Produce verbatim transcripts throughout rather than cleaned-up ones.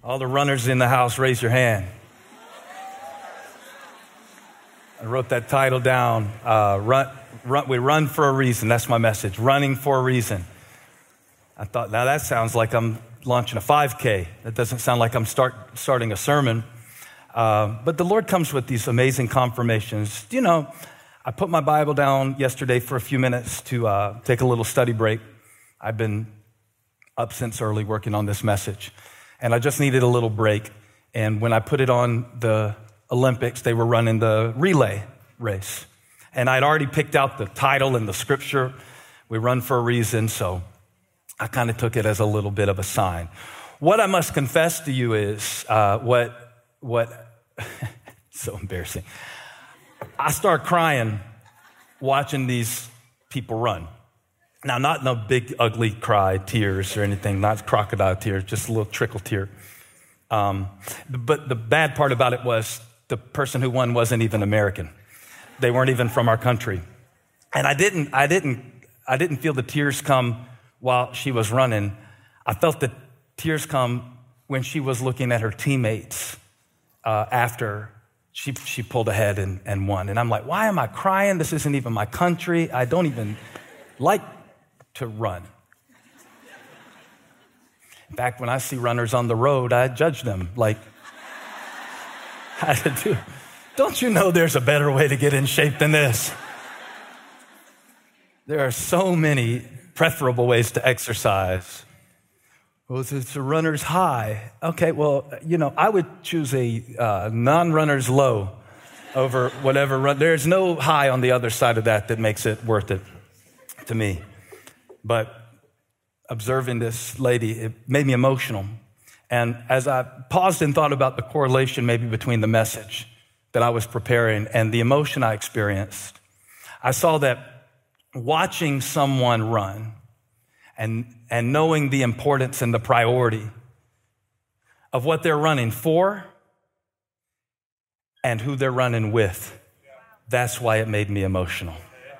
All the runners in the house, raise your hand. I wrote that title down, uh, run, run, we run for a reason. That's my message, running for a reason. I thought, now that sounds like I'm launching a five K. That doesn't sound like I'm start, starting a sermon. Uh, but the Lord comes with these amazing confirmations. You know, I put my Bible down yesterday for a few minutes to uh, take a little study break. I've been up since early working on this message, and I just needed a little break. And when I put it on the Olympics, they were running the relay race. And I'd already picked out the title and the scripture. We run for a reason, so I kind of took it as a little bit of a sign. What I must confess to you is uh, what, what, so embarrassing. I start crying watching these people run. Now, not no big, ugly cry, tears or anything, not crocodile tears, just a little trickle tear. Um, but the bad part about it was the person who won wasn't even American. They weren't even from our country. And I didn't, I didn't, I didn't feel the tears come while she was running. I felt the tears come when she was looking at her teammates uh, after she she pulled ahead and, and won. And I'm like, why am I crying? This isn't even my country. I don't even like to run. In fact, when I see runners on the road, I judge them like, how to do? Don't you know there's a better way to get in shape than this? There are so many preferable ways to exercise. Well, it's a runner's high. Okay, well, you know, I would choose a uh, non-runner's low over whatever run. There's no high on the other side of that that makes it worth it to me. But observing this lady, it made me emotional. And as I paused and thought about the correlation maybe between the message that I was preparing and the emotion I experienced, I saw that watching someone run and, and knowing the importance and the priority of what they're running for and who they're running with, that's why it made me emotional.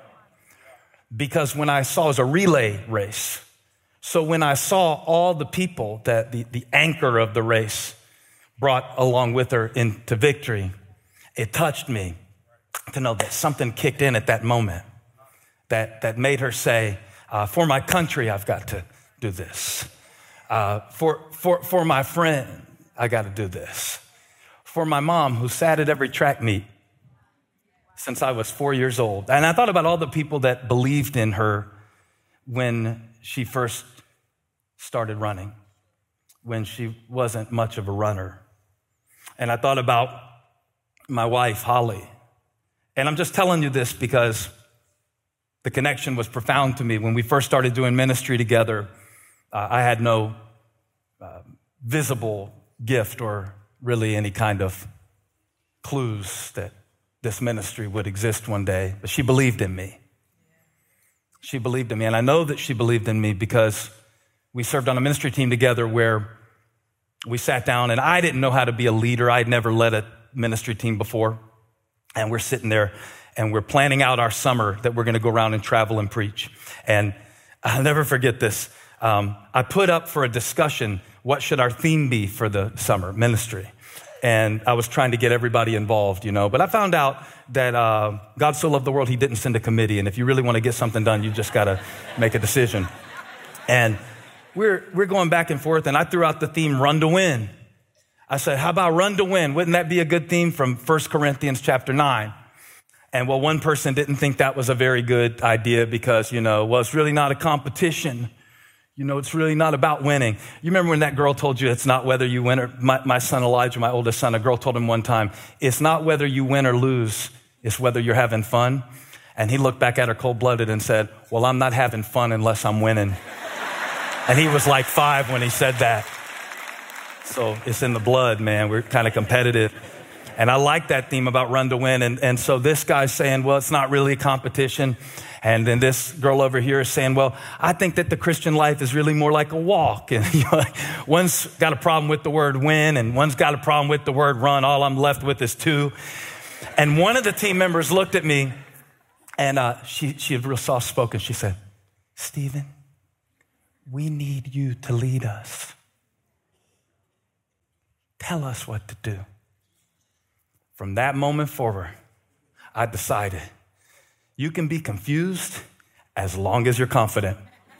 Because when I saw it was a relay race, so when I saw all the people that the, the anchor of the race brought along with her into victory, it touched me to know that something kicked in at that moment that, that made her say, uh, for my country, I've got to do this. Uh, for, for, for my friend, I got to do this. For my mom, who sat at every track meet since I was four years old. And I thought about all the people that believed in her when she first started running, when she wasn't much of a runner. And I thought about my wife, Holly. And I'm just telling you this because the connection was profound to me. When we first started doing ministry together, uh, I had no uh, visible gift or really any kind of clues that this ministry would exist one day, but she believed in me. She believed in me, and I know that she believed in me because we served on a ministry team together where we sat down, and I didn't know how to be a leader. I'd never led a ministry team before, and we're sitting there, and we're planning out our summer that we're going to go around and travel and preach. And I'll never forget this. Um, I put up for a discussion, what should our theme be for the summer ministry? And I was trying to get everybody involved, you know. But I found out that uh, God so loved the world, he didn't send a committee. And if you really want to get something done, you just got to make a decision. And we're we're going back and forth, and I threw out the theme, run to win. I said, how about run to win? Wouldn't that be a good theme from First Corinthians chapter nine? And well, one person didn't think that was a very good idea because, you know, well, it's really not a competition. You know, it's really not about winning. You remember when that girl told you it's not whether you win or, my, my son Elijah, my oldest son, a girl told him one time, it's not whether you win or lose, it's whether you're having fun. And he looked back at her cold-blooded and said, well, I'm not having fun unless I'm winning. And he was like five when he said that. So it's in the blood, man. We're kind of competitive. And I like that theme about run to win. And, and so this guy's saying, well, it's not really a competition. And then this girl over here is saying, well, I think that the Christian life is really more like a walk. And you know, one's got a problem with the word win, and one's got a problem with the word run. All I'm left with is two. And one of the team members looked at me, and uh, she, she was real soft-spoken. She said, Stephen, we need you to lead us. tell us what to do. From that moment forward, I decided you can be confused as long as you're confident.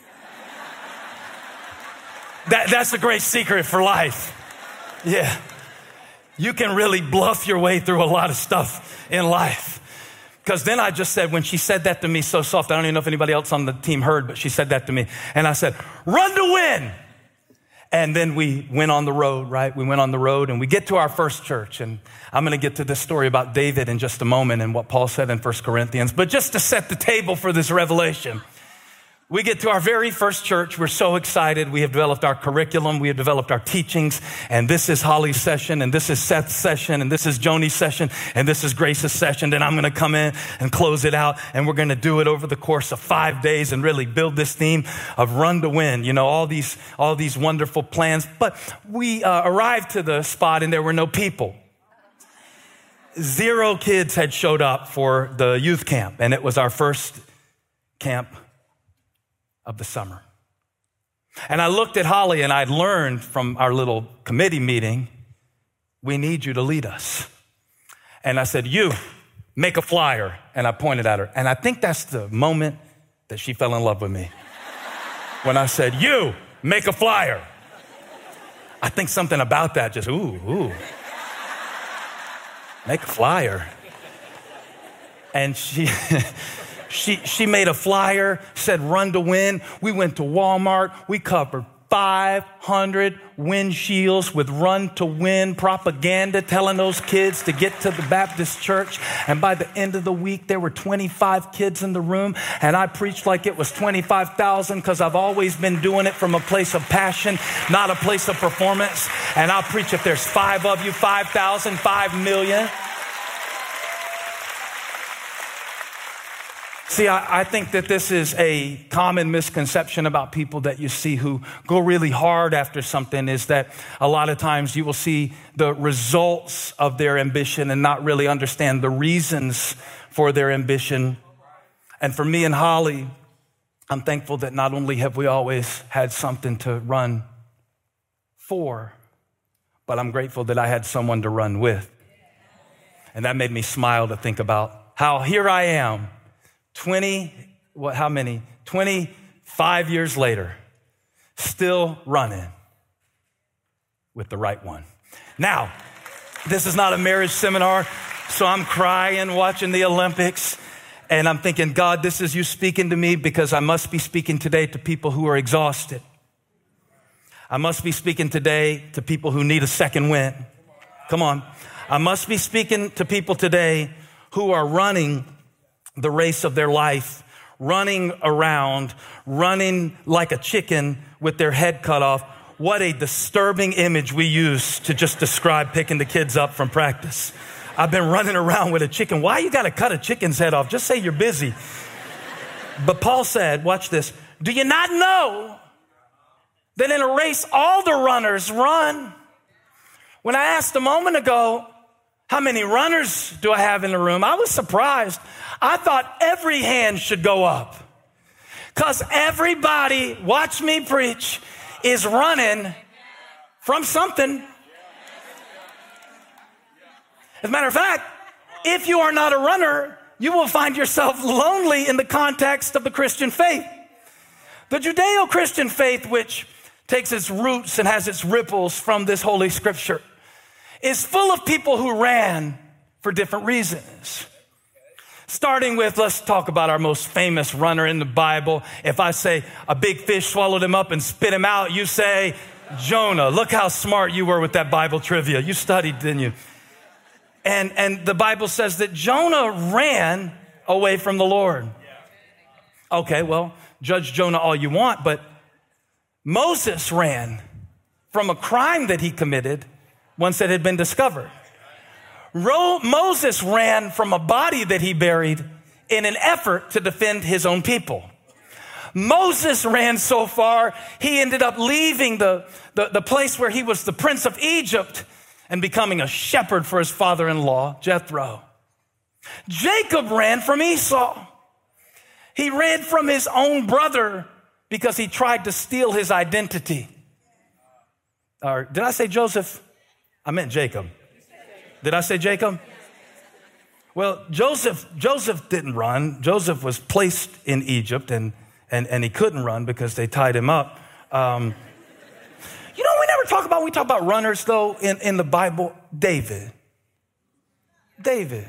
that, that's a great secret for life. Yeah. You can really bluff your way through a lot of stuff in life. Because then I just said, when she said that to me so soft, I don't even know if anybody else on the team heard, but she said that to me. And I said, run to win. And then we went on the road, right? We went on the road and we get to our first church. And I'm going to get to this story about David in just a moment and what Paul said in First Corinthians. But just to set the table for this revelation, we get to our very first church. We're so excited. We have developed our curriculum. We have developed our teachings. And this is Holly's session. And this is Seth's session. And this is Joni's session. And this is Grace's session. And I'm going to come in and close it out. And we're going to do it over the course of five days and really build this theme of run to win. You know, all these, all these wonderful plans. But we uh, arrived to the spot and there were no people. Zero kids had showed up for the youth camp. And it was our first camp of the summer. And I looked at Holly and I'd learned from our little committee meeting, we need you to lead us. And I said, you make a flyer. And I pointed at her. And I think that's the moment that she fell in love with me. When I said, you make a flyer. I think something about that just, ooh, ooh. Make a flyer. And she... She she made a flyer, said run to win. We went to Walmart. We covered five hundred windshields with run to win propaganda, telling those kids to get to the Baptist church. And by the end of the week, there were twenty-five kids in the room. And I preached like it was twenty-five thousand because I've always been doing it from a place of passion, not a place of performance. And I'll preach if there's five of you, five thousand, five million. See, I, I think that this is a common misconception about people that you see who go really hard after something, is that a lot of times you will see the results of their ambition and not really understand the reasons for their ambition. And for me and Holly, I'm thankful that not only have we always had something to run for, but I'm grateful that I had someone to run with. And that made me smile to think about how here I am, twenty, what, how many? twenty-five years later, still running with the right one. Now, this is not a marriage seminar, so I'm crying watching the Olympics, and I'm thinking, God, this is you speaking to me because I must be speaking today to people who are exhausted. I must be speaking today to people who need a second win. Come on. I must be speaking to people today who are running the race of their life, running around, running like a chicken with their head cut off. What a disturbing image we use to just describe picking the kids up from practice. I've been running around with a chicken. Why you got to cut a chicken's head off? Just say you're busy. But Paul said, watch this, do you not know that in a race all the runners run? When I asked a moment ago, how many runners do I have in the room? I was surprised. I thought every hand should go up because everybody, watch me preach, is running from something. As a matter of fact, if you are not a runner, you will find yourself lonely in the context of the Christian faith. The Judeo-Christian faith, which takes its roots and has its ripples from this Holy Scripture, is full of people who ran for different reasons. Starting with, let's talk about our most famous runner in the Bible. If I say a big fish swallowed him up and spit him out, you say Jonah. Look how smart you were with that Bible trivia. You studied, didn't you? And, and the Bible says that Jonah ran away from the Lord. Okay, well, judge Jonah all you want, but Moses ran from a crime that he committed once it had been discovered. Ro- Moses ran from a body that he buried in an effort to defend his own people. Moses ran so far, he ended up leaving the, the, the place where he was the prince of Egypt and becoming a shepherd for his father-in-law, Jethro. Jacob ran from Esau. He ran from his own brother because he tried to steal his identity. Or did I say Joseph? I meant Jacob. Did I say Jacob? Well, Joseph, Joseph didn't run. Joseph was placed in Egypt, and, and, and he couldn't run because they tied him up. Um, you know, we never talk about, we talk about runners, though, in, in the Bible. David. David.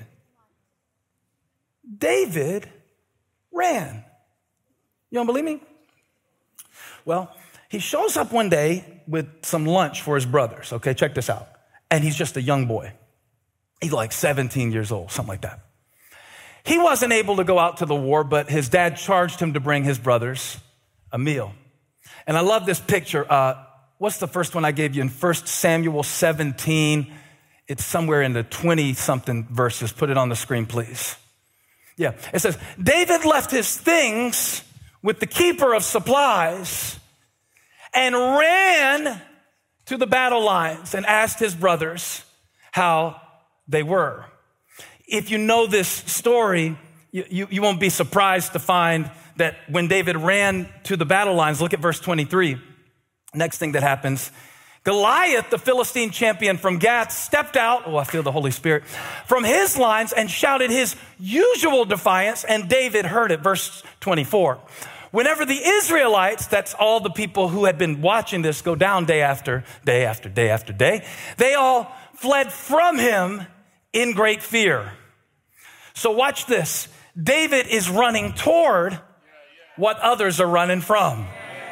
David ran. You don't believe me? Well, he shows up one day with some lunch for his brothers. Okay, check this out. And he's just a young boy. He's like seventeen years old, something like that. He wasn't able to go out to the war, but his dad charged him to bring his brothers a meal. And I love this picture. Uh, what's the first one I gave you in First Samuel seventeen? It's somewhere in the twenty-something verses. Put it on the screen, please. Yeah, it says, David left his things with the keeper of supplies and ran to the battle lines and asked his brothers how they were. If you know this story, you, you, you won't be surprised to find that when David ran to the battle lines, look at verse twenty-three. Next thing that happens, Goliath, the Philistine champion from Gath, stepped out, oh, I feel the Holy Spirit, from his lines and shouted his usual defiance, and David heard it. Verse twenty-four. Whenever the Israelites, that's all the people who had been watching this go down day after day after day after day, they all fled from him in great fear. So watch this. David is running toward what others are running from.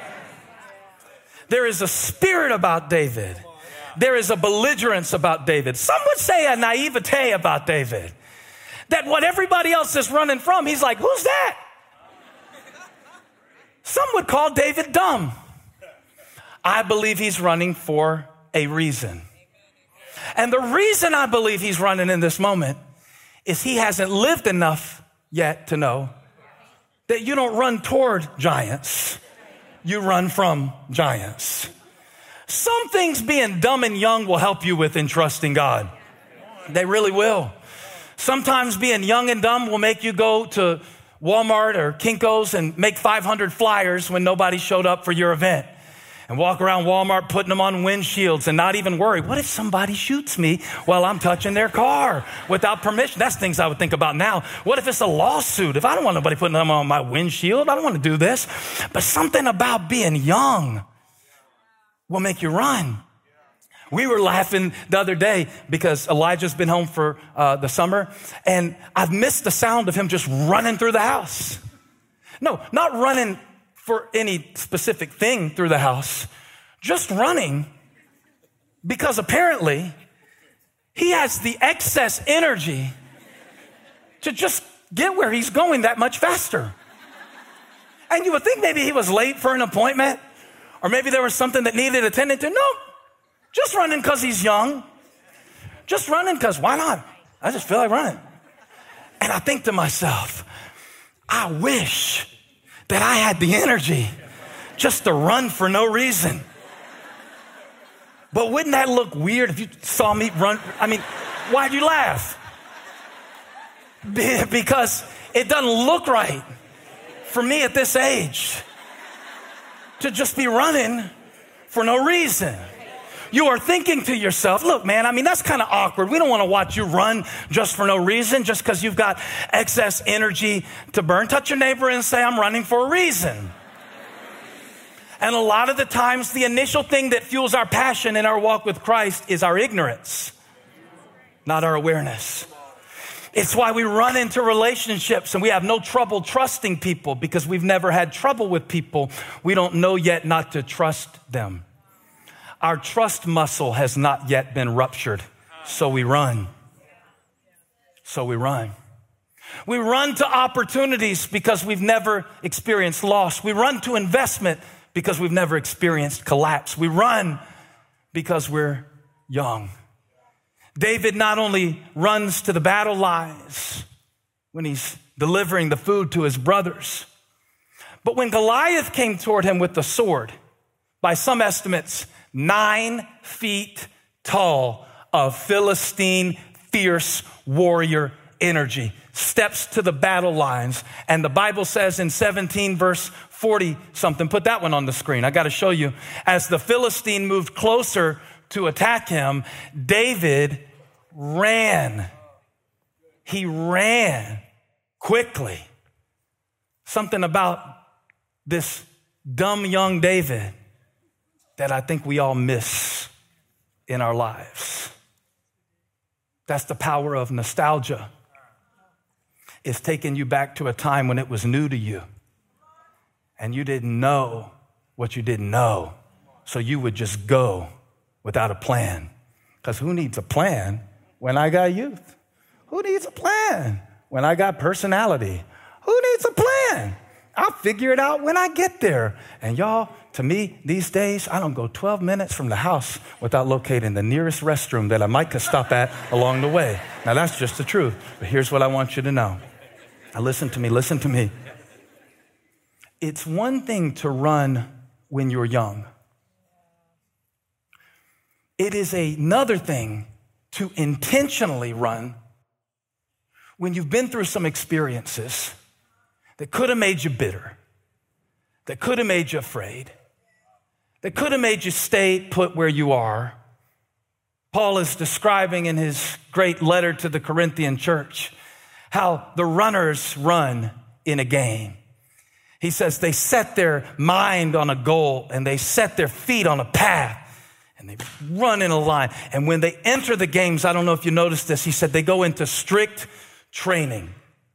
There is a spirit about David. There is a belligerence about David. Some would say a naivete about David. That what everybody else is running from, he's like, who's that? Some would call David dumb. I believe he's running for a reason. And the reason I believe he's running in this moment is he hasn't lived enough yet to know that you don't run toward giants. You run from giants. Some things being dumb and young will help you with in trusting God. They really will. Sometimes being young and dumb will make you go to Walmart or Kinko's and make five hundred flyers when nobody showed up for your event. And walk around Walmart putting them on windshields and not even worry. What if somebody shoots me while I'm touching their car without permission? That's things I would think about now. What if it's a lawsuit? If I don't want nobody putting them on my windshield, I don't want to do this. But something about being young will make you run. We were laughing the other day because Elijah's been home for uh, the summer, and I've missed the sound of him just running through the house. No, not running for any specific thing through the house, just running because apparently he has the excess energy to just get where he's going that much faster. And you would think maybe he was late for an appointment, or maybe there was something that needed attending to. No, just running because he's young. Just running because why not? I just feel like running. And I think to myself, I wish that I had the energy just to run for no reason. But wouldn't that look weird if you saw me run? I mean, why'd you laugh? Because it doesn't look right for me at this age to just be running for no reason. You are thinking to yourself, look, man, I mean, that's kind of awkward. We don't want to watch you run just for no reason, just because you've got excess energy to burn. Touch your neighbor and say, I'm running for a reason. And a lot of the times, the initial thing that fuels our passion in our walk with Christ is our ignorance, not our awareness. It's why we run into relationships and we have no trouble trusting people, because we've never had trouble with people. We don't know yet not to trust them. Our trust muscle has not yet been ruptured, so we run. So we run. We run to opportunities because we've never experienced loss. We run to investment because we've never experienced collapse. We run because we're young. David not only runs to the battle lines when he's delivering the food to his brothers, but when Goliath came toward him with the sword, by some estimates, nine feet tall of Philistine fierce warrior energy, steps to the battle lines. And the Bible says in seventeen verse forty something, put that one on the screen. I got to show you. As the Philistine moved closer to attack him, David ran. He ran quickly. Something about this dumb young David that I think we all miss in our lives. That's the power of nostalgia. It's taking you back to a time when it was new to you and you didn't know what you didn't know. So you would just go without a plan. Because who needs a plan when I got youth? Who needs a plan when I got personality? Who needs a plan? I'll figure it out when I get there. And y'all, to me, these days, I don't go twelve minutes from the house without locating the nearest restroom that I might could stop at along the way. Now, that's just the truth. But here's what I want you to know. Now, listen to me, listen to me. It's one thing to run when you're young. It is another thing to intentionally run when you've been through some experiences that could have made you bitter, that could have made you afraid, that could have made you stay put where you are. Paul is describing in his great letter to the Corinthian church how the runners run in a game. He says they set their mind on a goal and they set their feet on a path and they run in a line. And when they enter the games, I don't know if you noticed this, he said they go into strict training.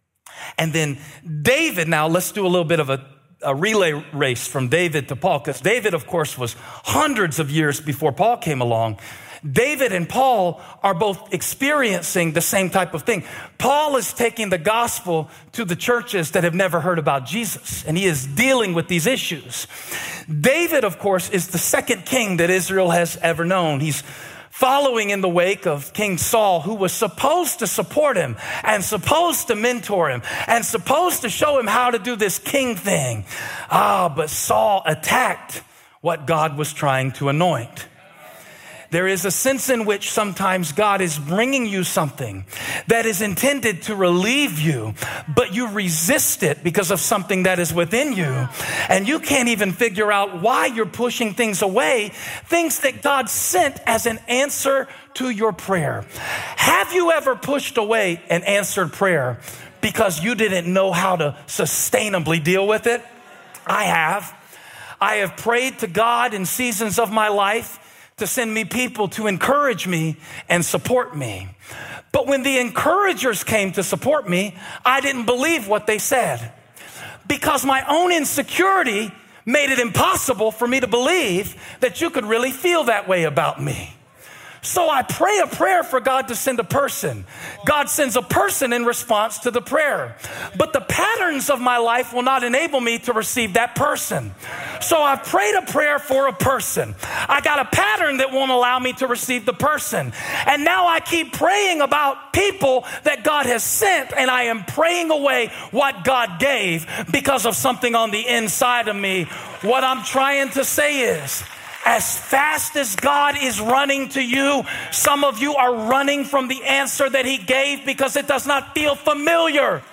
And then David, now let's do a little bit of a, a relay race from David to Paul, because David, of course, was hundreds of years before Paul came along. David and Paul are both experiencing the same type of thing. Paul is taking the gospel to the churches that have never heard about Jesus, and he is dealing with these issues. David, of course, is the second king that Israel has ever known. He's following in the wake of King Saul, who was supposed to support him and supposed to mentor him and supposed to show him how to do this king thing. Ah, but Saul attacked what God was trying to anoint. There is a sense in which sometimes God is bringing you something that is intended to relieve you, but you resist it because of something that is within you. And you can't even figure out why you're pushing things away, things that God sent as an answer to your prayer. Have you ever pushed away an answered prayer because you didn't know how to sustainably deal with it? I have. I have prayed to God in seasons of my life to send me people to encourage me and support me. But when the encouragers came to support me, I didn't believe what they said because my own insecurity made it impossible for me to believe that you could really feel that way about me. So I pray a prayer for God to send a person. God sends a person in response to the prayer. But the patterns of my life will not enable me to receive that person. So I prayed a prayer for a person. I got a pattern that won't allow me to receive the person. And now I keep praying about people that God has sent, and I am praying away what God gave because of something on the inside of me. What I'm trying to say is, as fast as God is running to you, some of you are running from the answer that he gave because it does not feel familiar.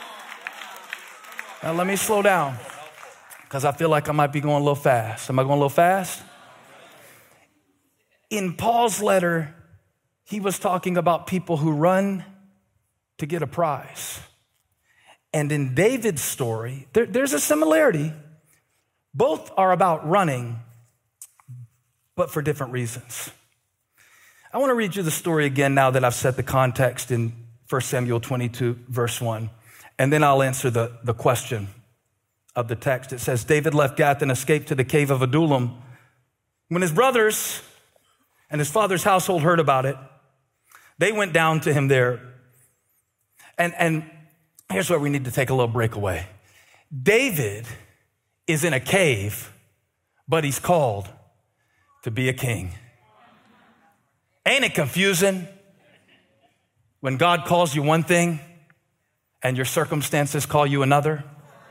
Now let me slow down because I feel like I might be going a little fast. Am I going a little fast? In Paul's letter, he was talking about people who run to get a prize. And in David's story, there, there's a similarity. Both are about running, but for different reasons. I want to read you the story again now that I've set the context in First Samuel twenty-two, verse one. And then I'll answer the, the question of the text. It says, David left Gath and escaped to the cave of Adullam. When his brothers and his father's household heard about it, they went down to him there. And, and here's where we need to take a little breakaway. David is in a cave, but he's called to be a king. Ain't it confusing when God calls you one thing and your circumstances call you another?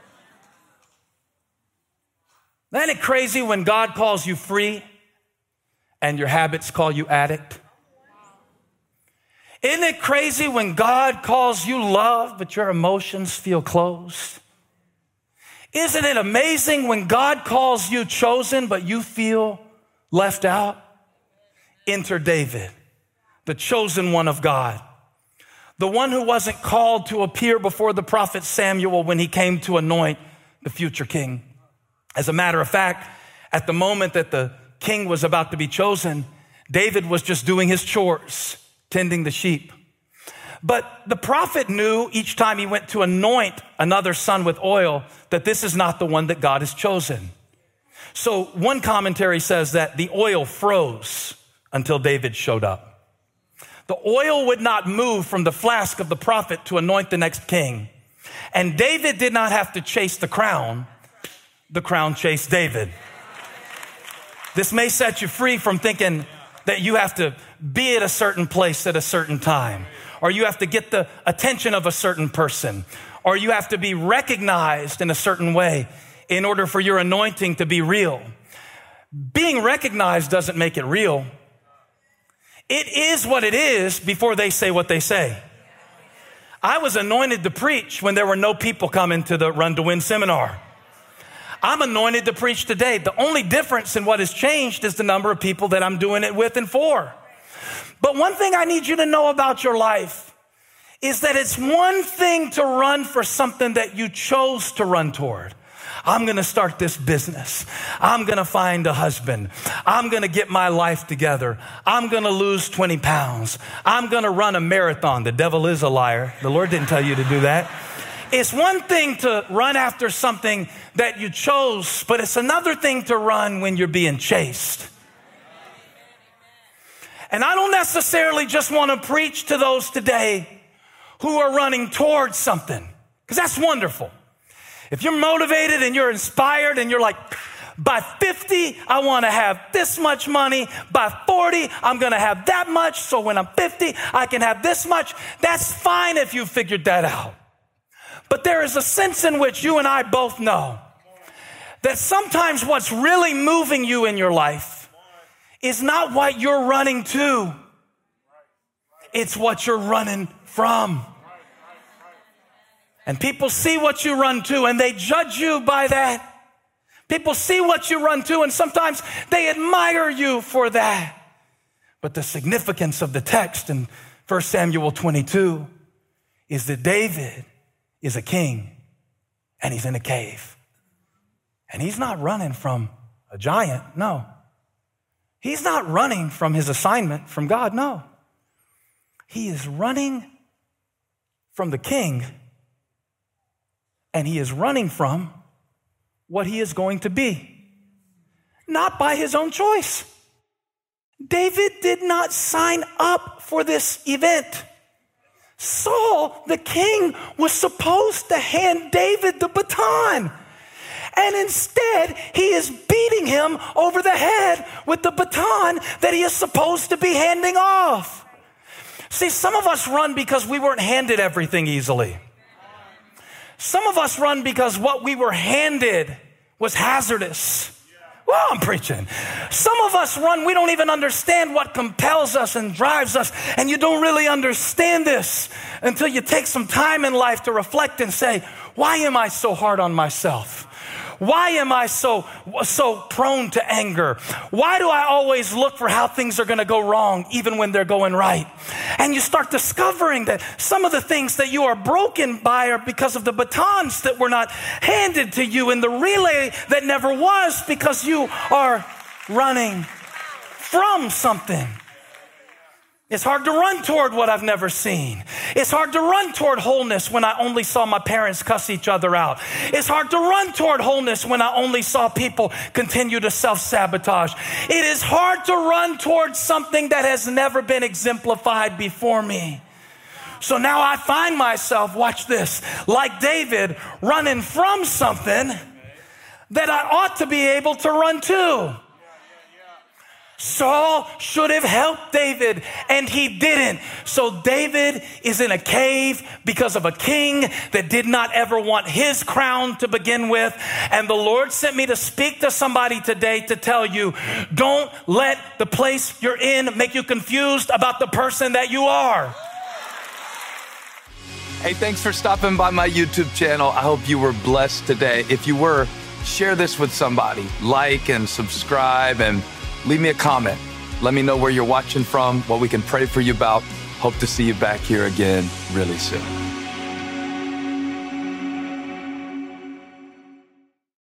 Ain't it crazy when God calls you free and your habits call you addict? Isn't it crazy when God calls you love but your emotions feel closed? Isn't it amazing when God calls you chosen but you feel left out? enter David, the chosen one of God, the one who wasn't called to appear before the prophet Samuel when he came to anoint the future king. As a matter of fact, at the moment that the king was about to be chosen, David was just doing his chores, tending the sheep. But the prophet knew each time he went to anoint another son with oil that this is not the one that God has chosen. So one commentary says that the oil froze until David showed up. The oil would not move from the flask of the prophet to anoint the next king. And David did not have to chase the crown. The crown chased David. This may set you free from thinking that you have to be at a certain place at a certain time, or you have to get the attention of a certain person, or you have to be recognized in a certain way in order for your anointing to be real. Being recognized doesn't make it real. It is what it is before they say what they say. I was anointed to preach when there were no people coming to the Run to Win seminar. I'm anointed to preach today. The only difference in what has changed is the number of people that I'm doing it with and for. But one thing I need you to know about your life is that it's one thing to run for something that you chose to run toward. I'm going to start this business. I'm going to find a husband. I'm going to get my life together. I'm going to lose twenty pounds. I'm going to run a marathon. The devil is a liar. The Lord didn't tell you to do that. It's one thing to run after something that you chose, but it's another thing to run when you're being chased. And I don't necessarily just want to preach to those today who are running towards something, because that's wonderful. If you're motivated and you're inspired and you're like, by fifty, I want to have this much money. By forty, I'm going to have that much. So when I'm fifty, I can have this much. That's fine if you figured that out. But there is a sense in which you and I both know that sometimes what's really moving you in your life is not what you're running to. It's what you're running from. And people see what you run to and they judge you by that. People see what you run to and sometimes they admire you for that. But the significance of the text in First Samuel twenty-two is that David is a king and he's in a cave. And he's not running from a giant, no. He's not running from his assignment from God, no. He is running from the king. And he is running from what he is going to be, not by his own choice. David did not sign up for this event. Saul, the king, was supposed to hand David the baton. And instead, he is beating him over the head with the baton that he is supposed to be handing off. See, some of us run because we weren't handed everything easily. Some of us run because what we were handed was hazardous. Well, I'm preaching. Some of us run, we don't even understand what compels us and drives us. And you don't really understand this until you take some time in life to reflect and say, why am I so hard on myself? Why am I so, so prone to anger? Why do I always look for how things are going to go wrong even when they're going right? And you start discovering that some of the things that you are broken by are because of the batons that were not handed to you and the relay that never was, because you are running from something. It's hard to run toward what I've never seen. It's hard to run toward wholeness when I only saw my parents cuss each other out. It's hard to run toward wholeness when I only saw people continue to self-sabotage. It is hard to run towards something that has never been exemplified before me. So now I find myself, watch this, like David, running from something that I ought to be able to run to. Saul should have helped David, and he didn't. So David is in a cave because of a king that did not ever want his crown to begin with. And the Lord sent me to speak to somebody today to tell you, don't let the place you're in make you confused about the person that you are. Hey, thanks for stopping by my YouTube channel. I hope you were blessed today. If you were, share this with somebody. Like and subscribe and leave me a comment. Let me know where you're watching from, what we can pray for you about. Hope to see you back here again really soon.